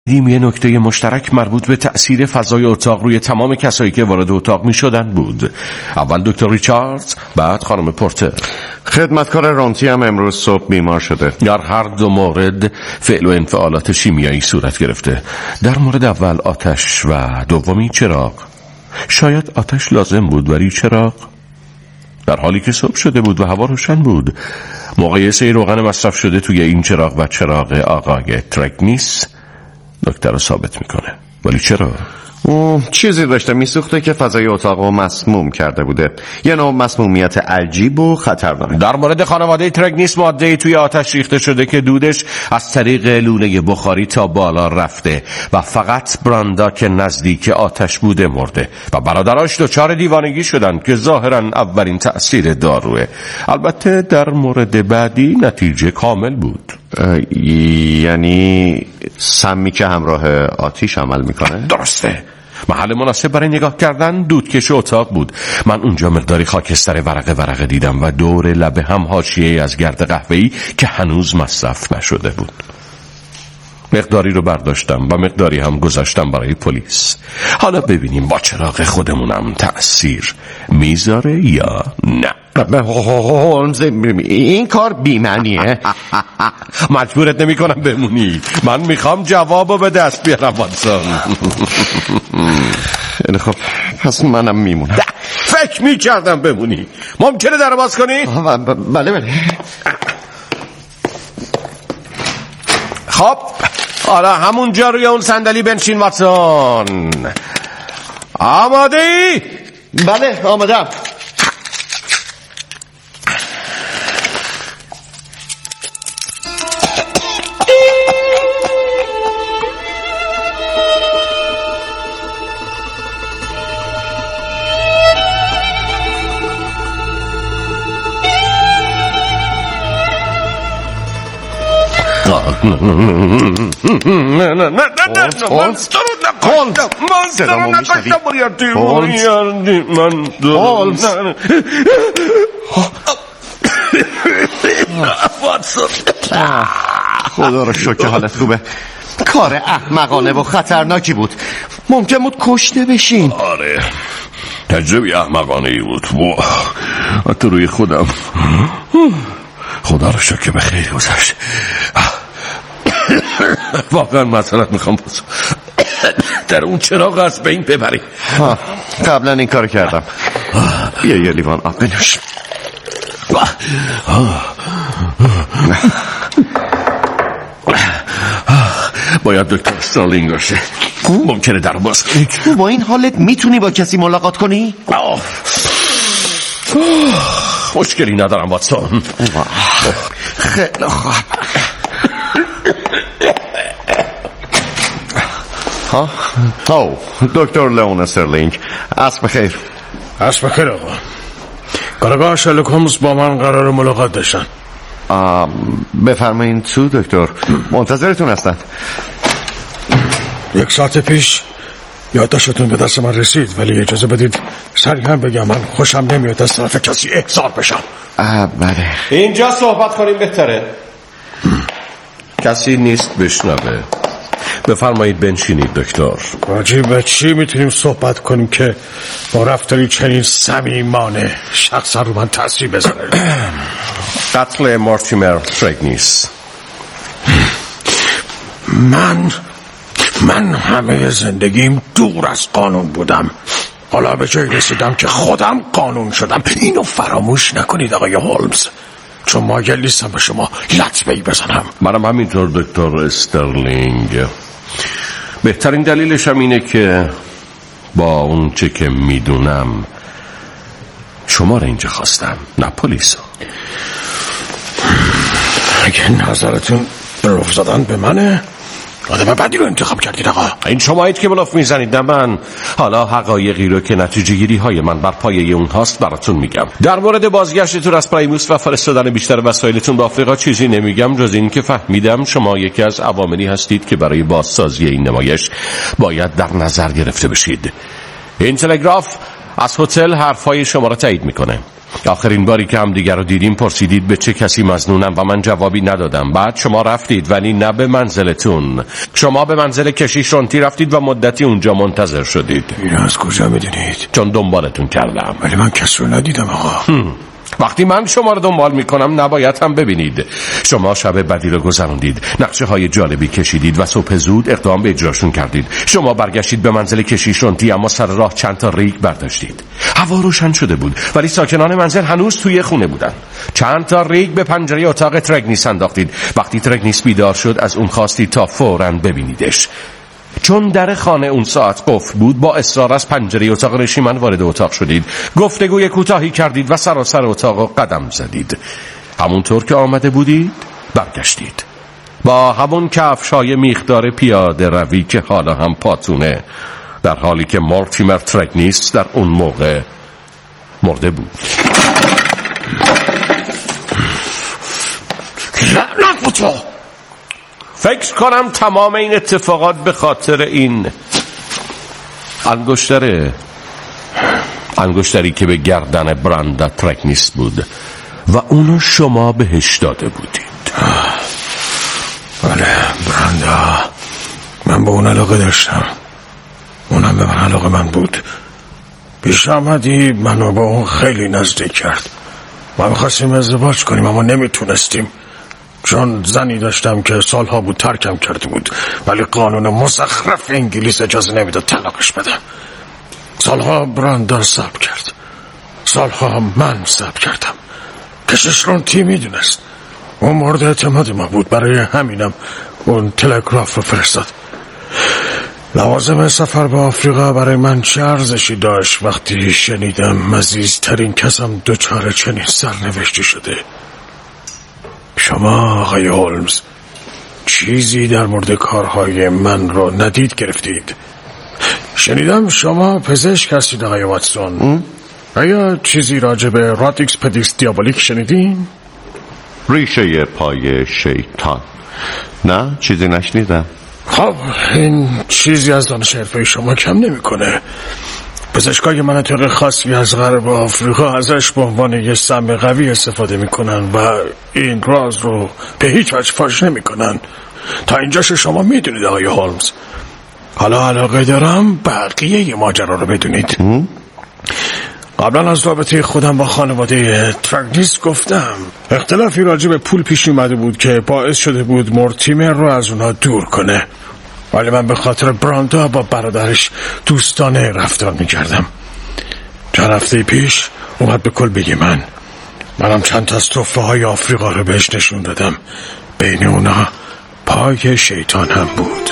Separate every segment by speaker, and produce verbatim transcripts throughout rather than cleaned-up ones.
Speaker 1: یه نکته مشترک مربوط به تأثیر فضای اتاق روی تمام کسایی که وارد اتاق می شدن بود. اول دکتر ریچاردز، بعد خانم پورتر.
Speaker 2: خدمتکار رونتی هم امروز صبح بیمار شده.
Speaker 1: در هر دو مورد فعل و انفعالات شیمیایی صورت گرفته. در مورد اول آتش و دومی چراغ. شاید آتش لازم بود ولی چراغ در حالی که صبح شده بود و هوا روشن بود. مقایسه روغن مصرف شده توی این چراغ و چراغ آقای ترگنیس دکتر رو ثابت میکنه. ولی چرا؟
Speaker 2: او چیزی داشته میسوخته که فضای اتاق رو مسموم کرده بوده. یه نوع مسمومیت عجیب و خطرناک.
Speaker 1: در مورد خانواده ترگنیس ماده‌ای توی آتش ریخته شده که دودش از طریق لونه بخاری تا بالا رفته و فقط براندا که نزدیک آتش بوده مرده و برادراش دچار دیوانگی شدن که ظاهراً اولین تأثیر داروه. البته در مورد بعدی نتیجه کامل بود.
Speaker 2: یعنی سمی که همراه آتیش عمل میکنه؟
Speaker 1: درسته. محل مناسب برای نگاه کردن دودکش اتاق بود. من اونجا مقداری خاکستر ورقه ورقه دیدم و دور لب هم حاشیه از گرد قهوه‌ای که هنوز مصرف نشده بود. مقداری رو برداشتم و مقداری هم گذاشتم برای پلیس. حالا ببینیم با چراغ خودمونم تأثیر میذاره یا نه.
Speaker 2: هولمز این کار بی‌معنیه.
Speaker 1: مجبورت نمی کنم بمونی. من میخوام جوابو به دست بیارم واتسون.
Speaker 2: خب پس منم میمونم.
Speaker 1: فکر میکردم بمونی. ممکنه در باز کنی؟
Speaker 2: بله بله.
Speaker 1: خب حالا همونجا روی اون صندلی بنشین واتسون. آماده ای؟
Speaker 2: بله آمادم.
Speaker 1: نه نه نه نه نه مانستر رو نکشتم. مانستر رو نکشتم بریاردی بریاردی من
Speaker 2: هولمز
Speaker 1: واتسون
Speaker 2: خدا رو شکر حالت خوبه. کار احمقانه و خطرناکی بود. ممکن بود کشته بشین.
Speaker 1: آره تجربه احمقانه ای بود. حتی روی خودم. خدا رو شکر به خیر گذشت. واقعا معذرت میخوام بس در اون چراغ از بین ببری.
Speaker 2: قبلا این کار کردم. بیا یه لیوان آب بنوش.
Speaker 1: باید دکتر استرلینگ باشه. ممکنه در باز کنی؟
Speaker 2: تو با این حالت میتونی با کسی ملاقات کنی؟
Speaker 1: مشکلی ندارم واتسون.
Speaker 2: خیلی خوب. ها او دکتر لئون استرلینگ اسب بخیر.
Speaker 3: اسب بخیر آقا. کارگاه شرلوک هولمز با من قرار ملاقات داشتن.
Speaker 2: بفرمایید تو دکتر، منتظرتون هستن.
Speaker 3: یک ساعت پیش یادداشتتون به دست من رسید ولی اجازه بدید سریع هم بگم من خوشم نمیاد از طرف کسی احضار بشم.
Speaker 2: بله
Speaker 1: اینجا صحبت کنیم بهتره. کسی نیست بشنوه. بفرمایید بنشینید دکتر.
Speaker 3: راجع به چی میتونیم صحبت کنیم که با رفتاری چنین صمیمانه شخصا رو من تاثیر بذاره؟
Speaker 1: قتل مورتیمر ترگنیس.
Speaker 3: من من همه زندگیم دور از قانون بودم. حالا به جایی رسیدم که خودم قانون شدم. اینو فراموش نکنید آقای هولمز، چون مایل نیستم به شما لطمه‌ای بزنم.
Speaker 1: منم همینطور دکتر استرلینگ. بهترین دلیلش هم اینه که با اون چه که میدونم شما رو اینجا خواستم نه پلیسو.
Speaker 3: اگه نظرتون بلوف زدن به منه، آدم بدی رو انتخاب کردید آقا.
Speaker 1: این شمایید که بلوف میزنید نه من. حالا حقایقی رو که نتیجه گیری های من بر پایه اون هاست براتون میگم. در مورد بازگشتتون از پریموس و فرستادن بیشتر وسایلتون به آفریقا چیزی نمیگم جز این که فهمیدم شما یکی از عواملی هستید که برای بازسازی این نمایش باید در نظر گرفته بشید. این تلگراف از هتل حرفای شما را تایید میکنه. آخرین باری که هم دیگر رو دیدیم پرسیدید به چه کسی مظنونم و من جوابی ندادم. بعد شما رفتید، ولی نه به منزلتون. شما به منزل کشیش رونتی رفتید و مدتی اونجا منتظر شدید.
Speaker 3: این از کجا میدونید؟
Speaker 1: چون دنبالتون کردم.
Speaker 3: ولی من کسی رو ندیدم آقا.
Speaker 1: وقتی من شما رو دنبال میکنم نباید هم ببینید. شما شب بدی رو گذروندید، نقشه های جالبی کشیدید و صبح زود اقدام به اجراشون کردید. شما برگشتید به منزل کشیش رونتی، اما سر راه چند تا ریگ برداشتید. هوا روشن شده بود ولی ساکنان منزل هنوز توی خونه بودن. چند تا ریگ به پنجره اتاق ترگنیس انداختید. وقتی ترگنیس بیدار شد از اون خواستید تا فوراً ببینیدش. چون در خانه اون ساعت قفل بود، با اصرار از پنجره اتاق نشیمن وارد اتاق شدید. گفتگوی کوتاهی کردید و سراسر اتاق قدم زدید. همونطور که آمده بودید برگشتید با همون کفشای میخدار پیاده روی که حالا هم پاتونه، در حالی که مورتیمر ترگنیس در اون موقع مرده بود.
Speaker 3: لعنت به تو!
Speaker 1: فکر کنم تمام این اتفاقات به خاطر این انگشتره انگشتری که به گردن براندا ترگنیس بود و اونو شما بهش داده بودید.
Speaker 3: بله براندا، من به اون علاقه داشتم، اونم به من علاقه من بود. پیش آمدی منو با اون خیلی نزدیک کرد. ما می‌خواستیم ازدواج کنیم اما نمیتونستیم، چون زنی داشتم که سالها بود ترکم کرده بود، ولی قانون مزخرف انگلیس اجازه نمیداد طلاقش بدم. سالها براندا صبر کرد، سالها من صبر کردم. کشیش رونتی میدونست اون مورد اعتماد ما بود، برای همینم اون تلگراف رو فرستاد. لوازم سفر به آفریقا برای من چه ارزشی داشت وقتی شنیدم عزیزترین کسم دچار چنین سرنوشتی شده. شما آقای هولمز چیزی در مورد کارهای من رو ندید گرفتید. شنیدم شما پزشک هستید آقای واتسون. آیا چیزی راجع به رادیکس پدیکس دیابولیک شنیدین؟
Speaker 2: ریشه پای شیطان؟ نه، چیزی نشنیدم.
Speaker 3: خب این چیزی از دانش حرفه شما کم نمیکنه. پزشکای مناطق خاصی از غرب آفریقا ازش به عنوان یه سم قوی استفاده میکنن و این راز رو به هیچ وجه فاش نمیکنن. تا اینجاش شما میدونید آقای هولمز. حالا علاقه دارم بقیه ی ماجرا رو بدونید. قبلا از رابطه خودم با خانواده ترگنیس گفتم. اختلافی راجع به پول پیش اومده بود که باعث شده بود مورتیمر رو از اونها دور کنه، ولی من به خاطر براندا با برادرش دوستانه رفتار میکردم. چند هفته پیش اومد به کلبه من. منم چند تا از تحفه های آفریقا رو بهش نشون دادم، بین اونا پای شیطان هم بود.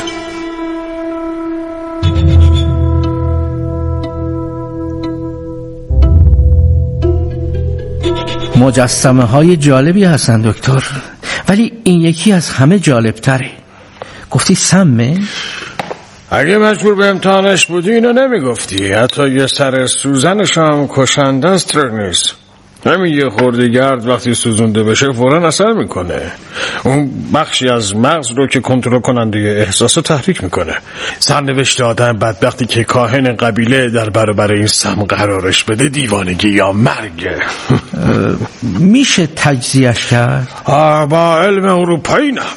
Speaker 4: مجسمه های جالبی هستن دکتر، ولی این یکی از همه جالب تره. گفتی سمه؟
Speaker 3: اگه مجبور به امتحانش بودی اینو نمیگفتی. حتی یه سر سوزنش هم کشنده است ترگنیس. همین یه خورده گرد وقتی سوزونده بشه فوراً اثر میکنه. اون بخشی از مغز رو که کنترل کننده احساس رو تحریک میکنه. سرنوشت آدم بدبختی که کاهن قبیله در برابر این سم قرارش بده دیوانگی یا مرگ.
Speaker 4: میشه تجزیهش کرد؟
Speaker 3: با علم اروپایی نه.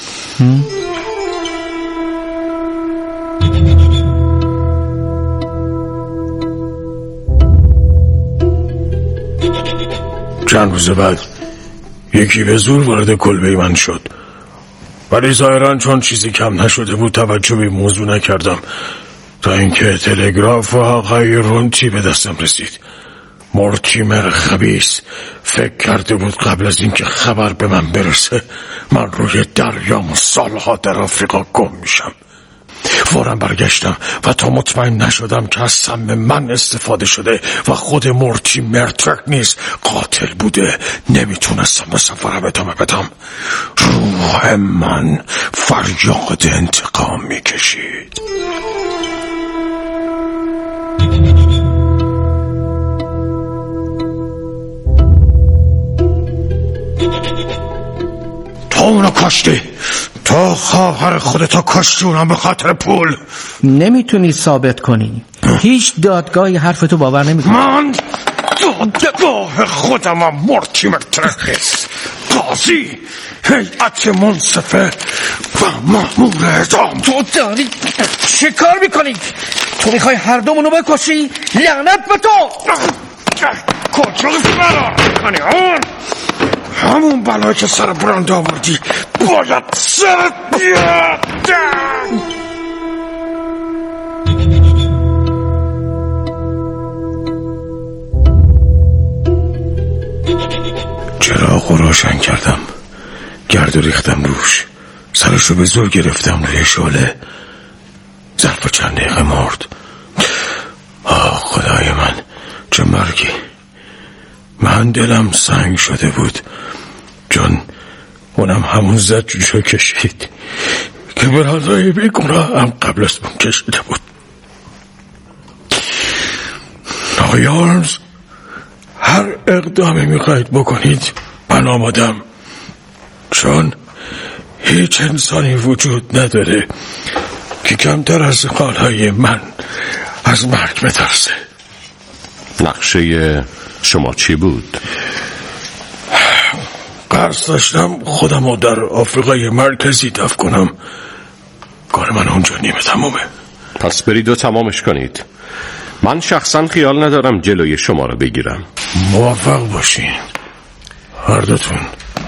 Speaker 3: چند روز بعد یکی به زور وارد کلبه من شد، ولی ظاهراً چون چیزی کم نشده بود توجه به موضوع نکردم تا اینکه تلگراف و آقای رونتی به دستم رسید. مورتیمر خبیث فکر کرده بود قبل از اینکه خبر به من برسه من روی دریام و سالها در آفریقا گم میشم. فوراً برگشتم و تا مطمئن نشدم که از سم من استفاده شده و خود مورتیمر ترگنیس قاتل بوده نمیتونستم به سفرم ادامه بدم. روح من فریاد انتقام میکشید. تو اونو کشتی، تو خواهر خودتو کشتی، اونم به خاطر پول.
Speaker 4: نمیتونی ثابت کنی. هیچ دادگاهی حرفتو باور نمیکنه.
Speaker 3: من دادگاه خودمم مورتیمر ترخیص، قاضی، هیئت منصفه و مأمور اعدام.
Speaker 4: تو داری چه کار میکنی؟ تو میخوای هر دومونو بکشی؟ لعنت به تو!
Speaker 3: کجا فرار میکنی آن؟ همون بلایی که سر براند آوردی باید سرت بیاد. چراغ رو روشن کردم، گرد و ریختم روش، سرشو به زور گرفتم روی شعله. ظرف چند دقیقه مرد. آه خدای من، چه مرگی! من دلم سنگ شده بود، چون اونم همون زجرشو کشید که برادرای بیگناه هم قبل از اون کشیده بود. آقای هولمز، هر اقدامی میخواید بکنید من آمادم، چون هیچ انسانی وجود نداره که کمتر از حالهای من از مرگ بترسه.
Speaker 1: نقشه شما چی بود؟
Speaker 3: قرض داشتم خودم رو در آفریقای مرکزی دفن کنم. کار من اونجا نیمه تمومه.
Speaker 1: پس برید و تمامش کنید. من شخصا خیال ندارم جلوی شما رو بگیرم.
Speaker 3: موفق باشین هر دوتون.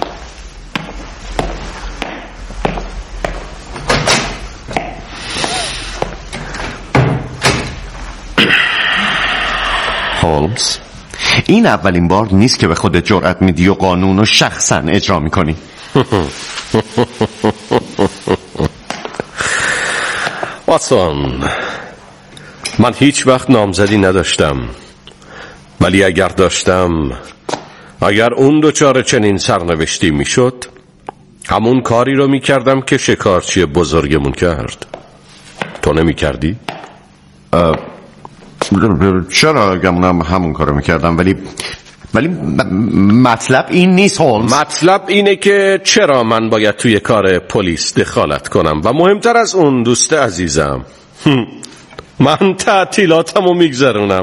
Speaker 2: هولمز، این اولین بار نیست که به خودت جرأت میدی و قانون رو شخصا اجرا میکنی.
Speaker 1: واتسون، من هیچ وقت نامزدی نداشتم، ولی اگر داشتم، اگر اون دوچار چنین سرنوشتی میشد، همون کاری رو میکردم که شکارچی بزرگمون کرد. تو نمیکردی؟
Speaker 2: چرا گمونم همون کارو میکردم، ولی ولی مطلب این نیست هولمز.
Speaker 1: مطلب اینه که چرا من باید توی کار پلیس دخالت کنم و مهمتر از اون دوست عزیزم، من تعطیلاتمو میگذرونم.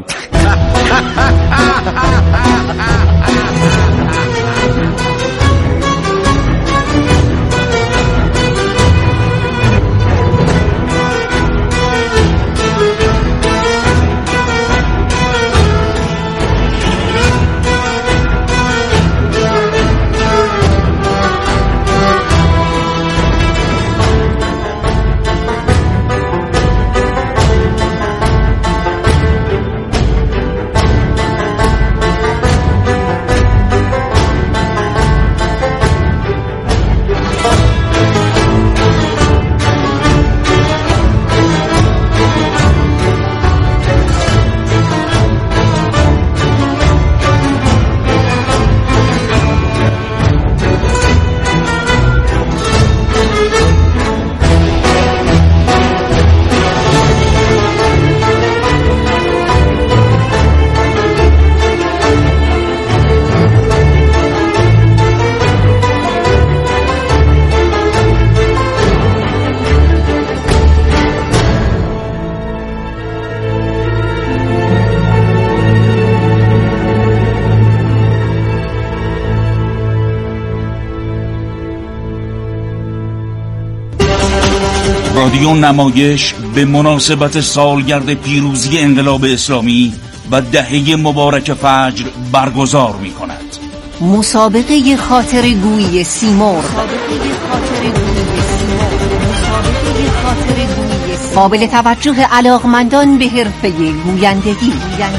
Speaker 5: رادیو نمایش به مناسبت سالگرد پیروزی انقلاب اسلامی و دهه مبارک فجر برگزار می کند.
Speaker 6: مسابقه خاطرگویی سیمرغ. قابل توجه علاقمندان به حرفه گویندگی.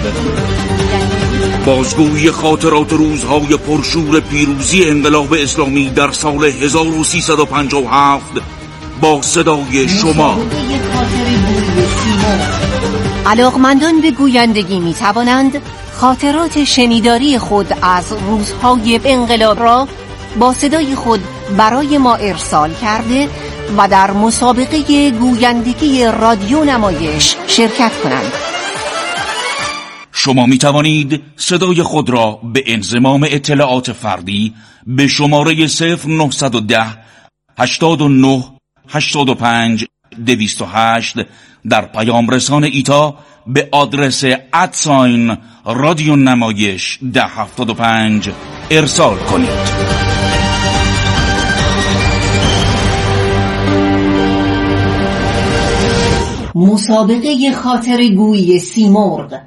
Speaker 5: بازگویی خاطرات روزهای پرشور پیروزی انقلاب اسلامی در سال هزار و سیصد و پنجاه و هفت با صدای شما.
Speaker 6: علاقمندان به گویندگی می توانند خاطرات شنیداری خود از روزهای انقلاب را با صدای خود برای ما ارسال کرده و در مسابقه گویندگی رادیو نمایش شرکت کنند.
Speaker 5: شما می توانید صدای خود را به انضمام اطلاعات فردی به شماره صفر نهصد و ده هشتاد و نه هشتاد و پنج دویست و هشت در پیام رسان ایتا به آدرس ادساین رادیو نمایش ده هفتاد و پنج ارسال کنید.
Speaker 6: مسابقه خاطر گویی سیمرغ.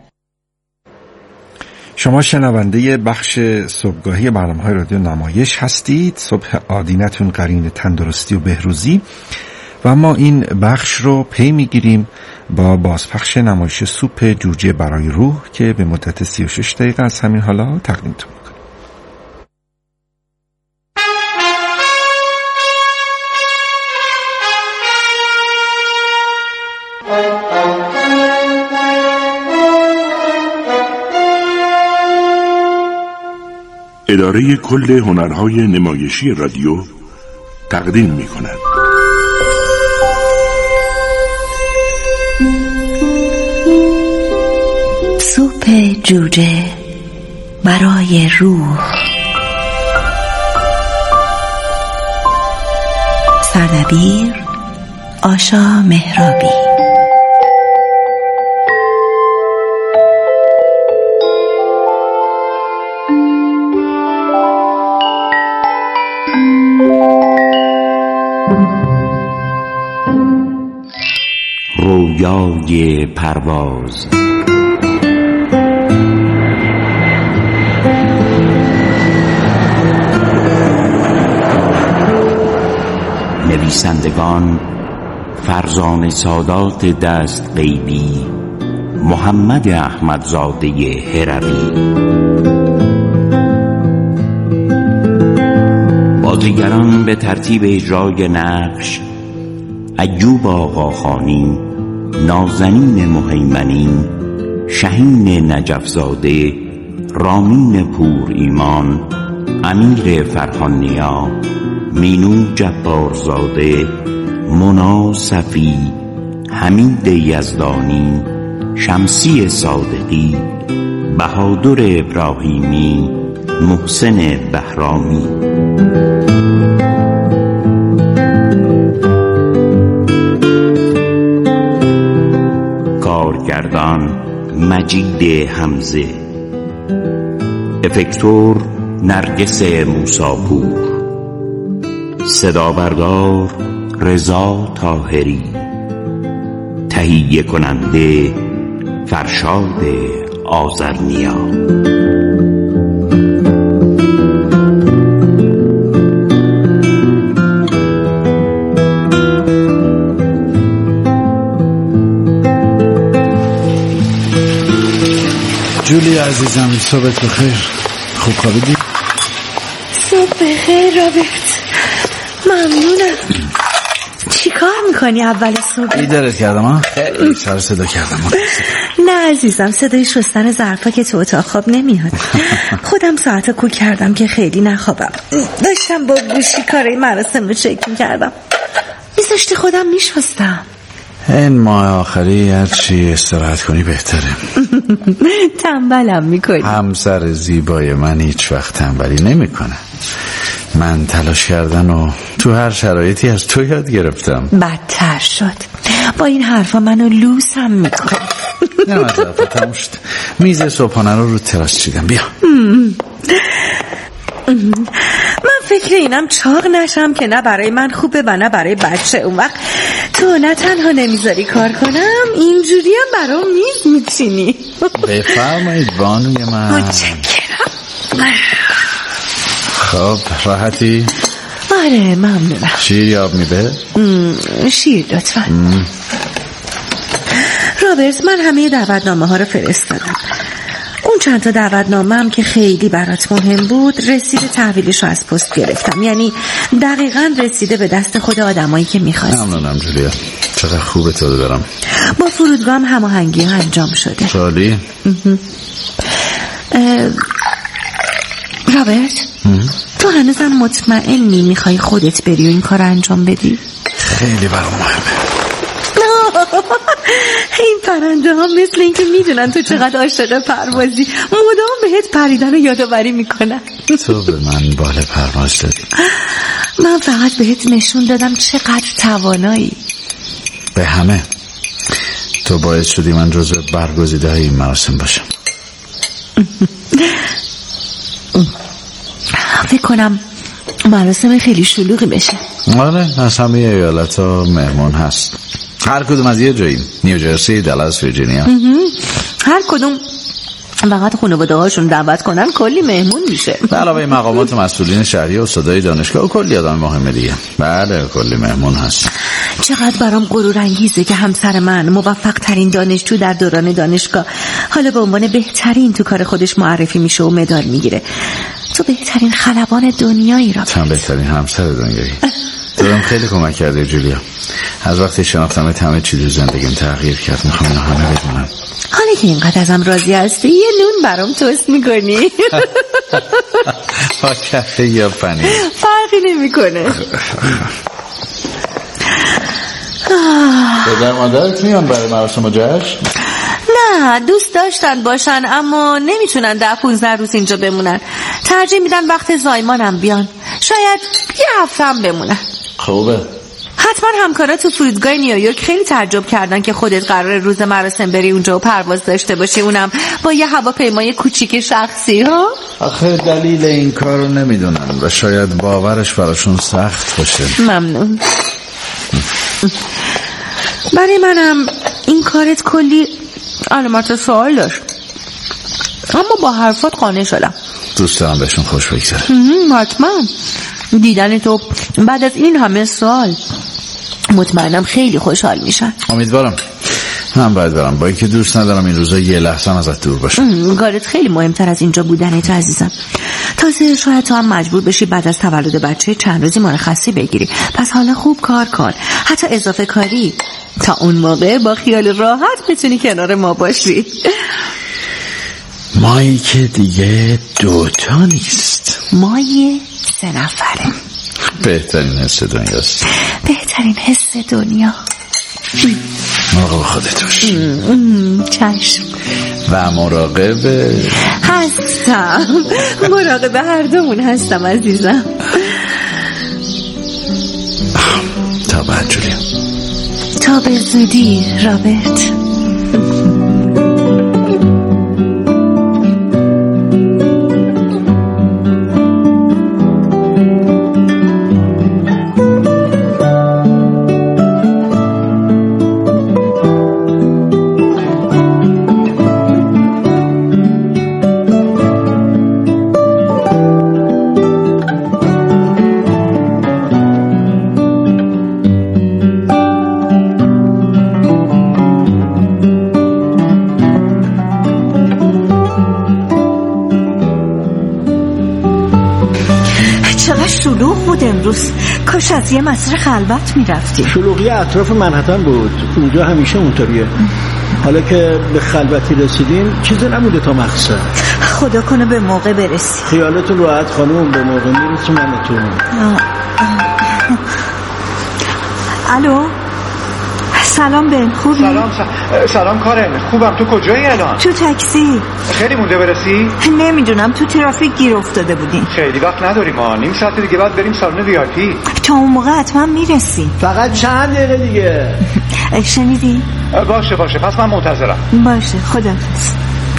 Speaker 7: شما شنونده بخش صبحگاهی برنامه‌های رادیو نمایش هستید. صبح آدینتون قرین تندرستی و بهروزی و ما این بخش رو پی میگیریم با بازپخش نمایش سوپ جوجه برای روح که به مدت سی و شش دقیقه از همین حالا تقدیمتون میکنیم.
Speaker 8: اداره کل هنرهای نمایشی رادیو تقدیم می کند.
Speaker 9: سوپ جوجه برای روح. سردبیر آشا مهرابی.
Speaker 10: رویای پرواز. نویسندگان فرزانه سادات دست غیبی، محمد احمدزاده هروی. بازیگران به ترتیب اجرای نقش: ایوب آقاخانی، نازنین مهیمنی، شهین نجفزاده، رامین پور ایمان، امیر فرهانیا، مینو جبارزاده، مونا صفی، حمید یزدانی، شمسی صادقی، بهادر ابراهیمی، محسن بهرامی. کارگردان مجید حمزه، افکتور نرگس موساپور، صدابردار رضا طاهری، تهیه کننده فرشاد آذرنیا.
Speaker 11: جولی عزیزم، صبحت بخیر. خوب خوابیدی؟
Speaker 9: صبح بخیر رابرت. ممنونم. چی کار میکنی اول صبح؟
Speaker 11: بیدارت کردم ها؟ خیلی سر صدا کردم.
Speaker 9: نه عزیزم، صدای شستن ظرفا که تو اتاق خواب نمیاد. خودم ساعت کو کردم که خیلی نخوابم. داشتم با گوشی کارای مراسم رو چک میکردم. میذاشتی خودم میشستم.
Speaker 11: این ماه آخری هرچی استراحت کنی بهتره.
Speaker 9: تنبلم میکنی.
Speaker 11: همسر زیبای من هیچ وقت تنبلی نمیکنه. من تلاش کردن و تو هر شرایطی از تو یاد گرفتم.
Speaker 9: بدتر شد. با این حرفا منو لوسم میکنه.
Speaker 11: نه مطلب تموم شد. میز صبحانه رو رو تراس چیدم. بیا.
Speaker 9: من فکر اینم چاق نشم که نه برای من خوبه و نه برای بچه. اون وقت تو نه تنها نمیذاری کار کنم، اینجوری هم برام میز میچینی.
Speaker 11: بفرمایید بانوی من.
Speaker 9: متشکرم.
Speaker 11: خب راحتی؟
Speaker 9: آره ممنونم.
Speaker 11: شیر یا آب میده؟
Speaker 9: شیر لطفا. رابرت، من همه دعوتنامه ها رو فرستادم. اون چند تا دعوتنامه هم که خیلی برات مهم بود رسید تحویلش رو از پست گرفتم. یعنی دقیقاً رسیده به دست خود آدمایی که میخواست.
Speaker 11: ممنونم جولیا، چقدر خوبه تو دارم.
Speaker 9: با فرودگاه هم هماهنگی ها انجام شده.
Speaker 11: شالی؟
Speaker 9: رابرت، تو هنوزم مطمئنی میخوای خودت بری و این کار انجام بدی؟
Speaker 11: خیلی برام مهمه.
Speaker 9: این پرنده ها مثل این که میدونن تو چقدر عاشق پروازی، مدام بهت پریدن و یادآوری میکنن.
Speaker 11: تو به من بال پرواز دادی.
Speaker 9: من فقط بهت نشون دادم چقدر توانایی.
Speaker 11: به همه. تو باعث شدی من جزو برگزیده های این مراسم باشم.
Speaker 9: فکر کنم مراسم خیلی شلوغی بشه.
Speaker 11: آره، از همه ایالت ها مهمون هست. هر کدوم از یه جایی، نیوجرسی، دالاس، ویرجینیا.
Speaker 9: هر کدوم فقط خانواده هاشون دعوت کنن کلی مهمون میشه.
Speaker 11: به علاوه مقامات و مسئولین شهری و استادای دانشگاه و کلی آدم مهم دیگه. بله، کلی مهمون هست.
Speaker 9: چقدر برام غرور انگیزه که همسر من موفق ترین دانشجو در دوران دانشگاه حالا به عنوان بهترین تو کار خودش معرفی میشه و مدال میگیره. تو بهترین خلبان دنیایی را
Speaker 11: تو بهترین همسر دنیایی. دورم خیلی کمک کرده جولیا. از وقتی شناختمت همه چیز تو زندگیم تغییر کرد. میخوام اینو همه بدونم.
Speaker 9: حالا که اینقدر ازم راضی هستی یه نون برام توست میکنی؟
Speaker 11: با کفه یا پنیر
Speaker 9: فرقی نمیکنه.
Speaker 11: پدر مادرت میان برای مراسم و جشن؟
Speaker 9: نه، دوست داشتن باشن اما نمیتونن ده پونزده روز اینجا بمونن. ترجیح میدن وقت زایمانم بیان. شاید یه هفته هم بمونن.
Speaker 11: خوبه.
Speaker 9: حتما همکارا تو فرودگاه نیویورک خیلی تعجب کردن که خودت قرار روز مراسم بری اونجا و پرواز داشته باشی، اونم با یه هواپیمای کوچیک شخصی. ها
Speaker 11: آخه دلیل این کارو نمیدونن و شاید باورش براشون سخت باشه.
Speaker 9: ممنون. برای منم این کارت کلی علامت سوال داشت، اما با حرفات قانع شدم.
Speaker 11: دوست دارم بهشون خوش بگذره.
Speaker 9: حتما دیدن تو بعد از این همه سال مطمئنم خیلی خوشحال میشن.
Speaker 11: امیدوارم. من باید برم، با اینکه دوست ندارم این روزا یه لحظه ازت دور باشم.
Speaker 9: کارت خیلی مهمتر از اینجا بودنت عزیزم. تازه شاید تو هم مجبور بشی بعد از تولد بچه چند روزی مرخصی بگیری، پس حالا خوب کار کن، حتی اضافه کاری، تا اون موقع با خیال راحت بتونی کنار ما باشی.
Speaker 11: مایی که دیگه دوتا نیست،
Speaker 9: مایی سه نفره.
Speaker 11: بهترین حس دنیاست.
Speaker 9: بهترین حس دنیا.
Speaker 11: مراقب خودت باش.
Speaker 9: چشم.
Speaker 11: و مراقب
Speaker 9: هستم. مراقب هر دومون هستم عزیزم.
Speaker 11: تا بعد جولیا.
Speaker 9: تا به زودی رابرت. امروز کاش از یه مسیر خلوت میرفتی.
Speaker 12: شلوغی اطراف منهتن بود، اونجا همیشه اونطوریه. حالا که به خلوتی رسیدین چیزی نمونده تا مقصد.
Speaker 9: خدا کنه به موقع برسی.
Speaker 12: خیالتون راحت خانوم، به موقع میرسیم منتون.
Speaker 9: الو سلام بن، خوبی؟
Speaker 13: سلام سلام, سلام کارن، خوبم. تو کجایی الان؟
Speaker 9: تو تاکسی.
Speaker 13: خیلی مونده برسی؟
Speaker 9: نمیدونم، تو ترافیک گیر افتاده بودیم.
Speaker 13: خیلی وقت نداریم ما، نیم ساعت دیگه بعد بریم سالن وی آی پی.
Speaker 9: تا اون موقع حتما میرسیم.
Speaker 12: فقط چند دقیقه دیگه.
Speaker 9: شنیدی؟
Speaker 13: باشه باشه، پس من منتظرم.
Speaker 9: باشه، خداحافظ.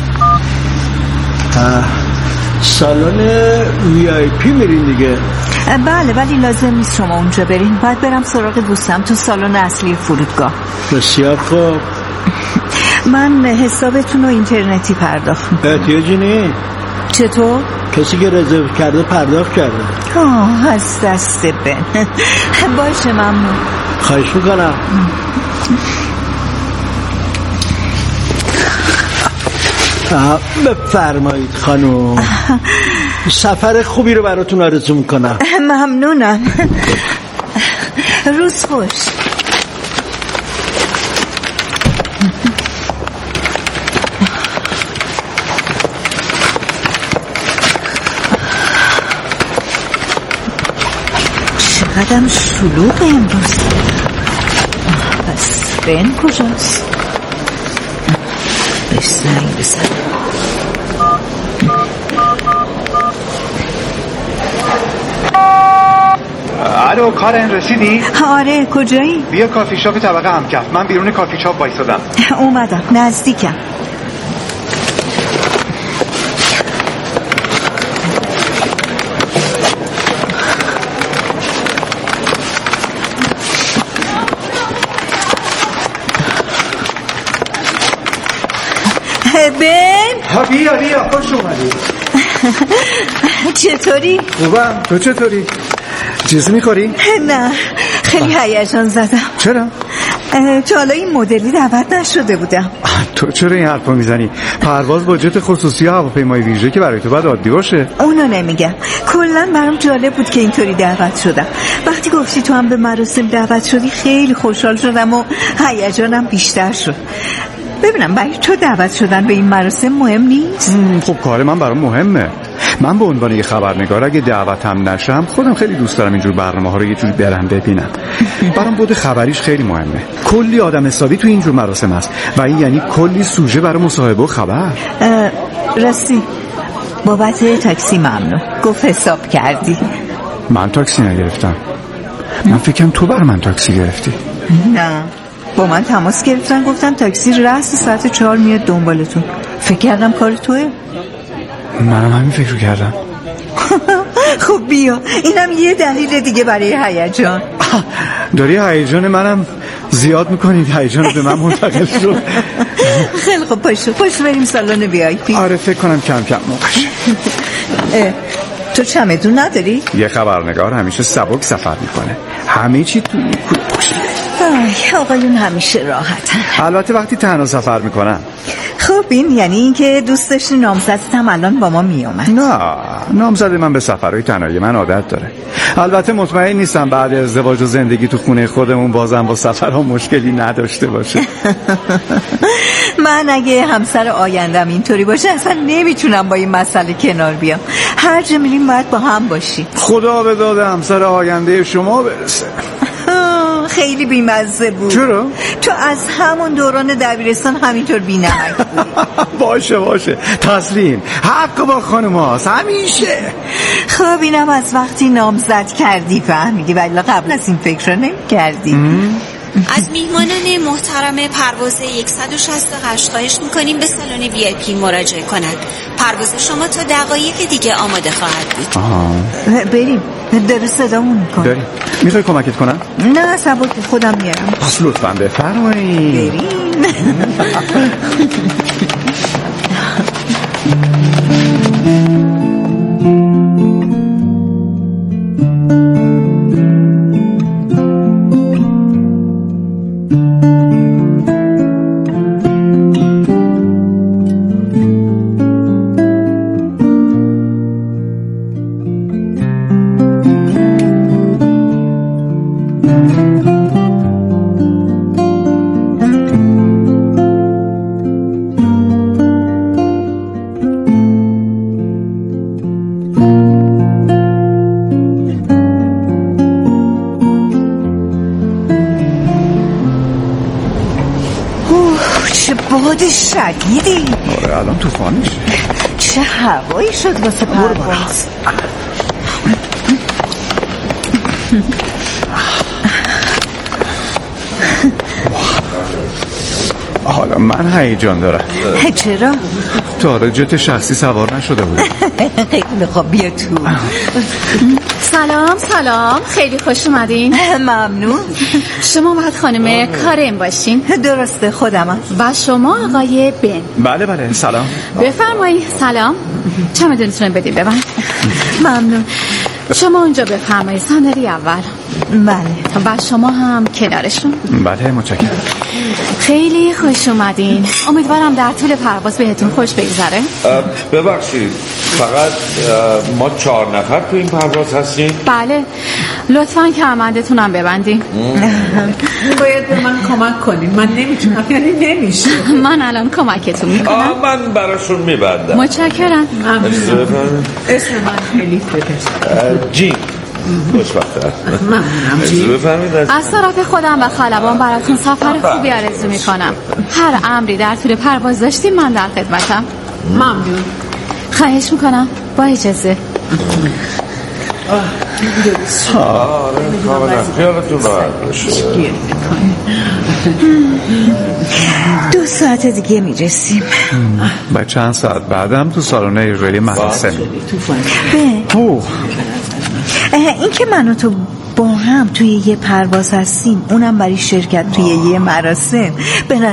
Speaker 12: سالن وی آی پی میرین دیگه؟
Speaker 9: بله، ولی لازم نیست شما اونجا برین. باید برم سراغ دوستم تو سالن اصلی فرودگاه.
Speaker 12: بسیار خوب.
Speaker 9: من حسابتون رو اینترنتی پرداخت میکنم.
Speaker 12: احتیاجی نیست.
Speaker 9: چطور؟
Speaker 12: کسی که رزرو کرده پرداخت کرده.
Speaker 9: آه، از دست بن. باشه، ممنون.
Speaker 12: خواهش میکنم. بفرمایید خانم. سفر خوبی رو براتون آرزو میکنم.
Speaker 9: ممنونم. روز خوش. چقدرم شلوغ امروز. پس بن کجاست؟ بهش زنگ بزنم.
Speaker 13: الو کارن رسیدی؟
Speaker 9: آره کجایی؟
Speaker 13: بیا کافی شاپ طبقه همکف. من بیرون کافی شاپ وایسادم.
Speaker 9: اومدم نزدیکم. بن
Speaker 12: ها بیا بیا خوش اومدی.
Speaker 9: چطوری؟
Speaker 12: خوبم. تو چطوری؟ چیزی میخوری؟
Speaker 9: نه خیلی هیجان زدم.
Speaker 12: چرا؟
Speaker 9: تا حالا این مدلی دعوت نشده بودم.
Speaker 12: تو چرا این حرفو میزنی؟ پرواز با جت خصوصی هواپیمای ویژه که برای تو باید عادی باشه.
Speaker 9: اونو نمیگم، کلا برام جالب بود که اینطوری دعوت شدم. وقتی گفتی تو هم به مراسم دعوت شدی خیلی خوشحال شدم و هیجانم بیشتر شد. ببینم برای تو دعوت شدن به این مراسم مهم نیست؟
Speaker 12: خب کار من برام مهمه. من به عنوان یه خبرنگار اگه دعوتم نشم خودم خیلی دوست دارم اینجور برنامه‌ها رو یه جوری برم ببینم. برام بود خبریش خیلی مهمه. کلی آدم حسابی تو اینجور مراسم هست و این یعنی کلی سوژه برای مصاحبه و خبر.
Speaker 9: راستی بابت تاکسی ممنون. گفت حساب کردی.
Speaker 12: من تاکسی نگرفتم. من فکرم تو بر من تاکسی گرفتی.
Speaker 9: نه با من تماس گرفتن گفتن تاکسی رأس ساعت چهار میاد دنبالتون. فکر کردم کار توه.
Speaker 12: منم همین فکر کردم.
Speaker 9: خب بیا اینم یه دلیل دیگه برای هیجان.
Speaker 12: داری هیجان منم زیاد میکنید. هیجان به من منتقل شد.
Speaker 9: خیلی خب پاشو پاشو بریم سالن وی آی پی.
Speaker 12: آره فکر کنم کم کم موقعش.
Speaker 9: تو چمدون نداری؟
Speaker 12: یه خبرنگار همیشه سبک سفر میکنه. همه چی تو این کل پشت.
Speaker 9: آقایون همیشه راحتن.
Speaker 12: البته وقتی تنها سفر میکنن.
Speaker 9: خب این یعنی این که دوست داشتی نامزدت هم الان با ما میومد.
Speaker 12: نه نامزد من به سفرهای تنهایی من عادت داره. البته مطمئن نیستم بعد ازدواج و زندگی تو خونه خودمون بازم با سفرها مشکلی نداشته باشه.
Speaker 9: من اگه همسر آیندم اینطوری باشه اصلا نمیتونم با این مسئله کنار بیام. هر جا میریم باید با هم باشیم.
Speaker 12: خدا به داد همسر آینده شما برسه.
Speaker 9: خیلی بیمزه بود.
Speaker 12: چرا؟
Speaker 9: تو از همون دوران دبیرستان همینطور بی‌نمک بودی.
Speaker 12: باشه باشه تسلیم. حق با خانم هاست همیشه.
Speaker 9: خب اینم از وقتی نامزد کردی فهمیدی ولی قبل از این فکر رو نمی کردی.
Speaker 14: از میهمانان محترم پرواز صد و شصت و هشت خواهش میکنیم به سالن وی آی پی مراجعه کنند. پرواز شما تا دقایق دیگه آماده خواهد بود.
Speaker 12: آها.
Speaker 9: بریم در صدامون میکن.
Speaker 12: بریم. میخوای کمکت کنم؟
Speaker 9: نه سبک خودم میارم.
Speaker 12: پس لطفاً بفرمایید.
Speaker 9: بریم. باد شدیدی.
Speaker 12: آره الان طوفان میشه.
Speaker 9: چه هوایی شد واسه پرواز.
Speaker 12: حالا من هیجان دارم.
Speaker 9: چرا؟
Speaker 12: تا حالا جت شخصی سوار نشده بود.
Speaker 9: خیلی خوب بیا تو.
Speaker 15: سلام سلام خیلی خوش اومدین.
Speaker 9: ممنون.
Speaker 15: شما باید خانم کارن باشین.
Speaker 9: درسته خودمم.
Speaker 15: و شما آقای بن.
Speaker 12: بله بله سلام.
Speaker 15: بفرمایید. سلام. چمدونتون رو بدید ببند.
Speaker 9: ممنون.
Speaker 15: شما اونجا بفرمایید صندلی اول.
Speaker 9: بله.
Speaker 15: و شما هم کنارشون.
Speaker 12: بله متشکرم.
Speaker 15: خیلی خوش اومدین. امیدوارم در طول پرواز بهتون خوش بگذره.
Speaker 1: ببخشید فقط ما چهار نفر تو این پرواز هستیم؟
Speaker 15: بله لطفاً کمربندتونم ببندین.
Speaker 16: باید به من کمک کنین. من نمیتونم یعنی نمیشه.
Speaker 15: من الان کمکتون میکنم.
Speaker 1: آه من براشون میبندم.
Speaker 15: متشکرم.
Speaker 16: اسم من خلیف بپرسم.
Speaker 1: جین خوشبختم.
Speaker 16: ممنونم جین.
Speaker 15: از طرف خودم و خلبان براتون سفر خوبی آرزو میکنم. هر امری در طول پرواز داشتیم من در خدمتم.
Speaker 16: ممنون.
Speaker 15: خواهش میکنم با اجازه.
Speaker 3: خیالتون راحت باشه.
Speaker 9: دو ساعت دیگه میرسیم.
Speaker 12: با چند ساعت بعدم تو سالن اجرایی مراسم.
Speaker 9: به این که من و تو با هم توی یه پرواز هستیم، اونم برای شرکت توی یه مراسم، به